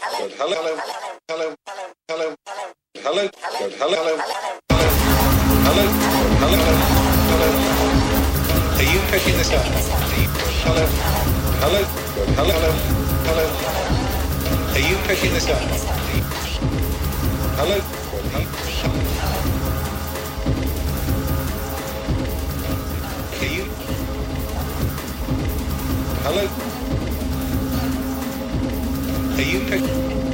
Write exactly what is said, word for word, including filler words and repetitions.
Good. Hello, hello, hello, hello, hello. Good. Hello, hello, hello, hello, hello, hello, hello. Are you picking this up? Hello, hello, good. Hello, hello, hello. Are you picking this up? Hello, good. Are you? Hello. Are you picking?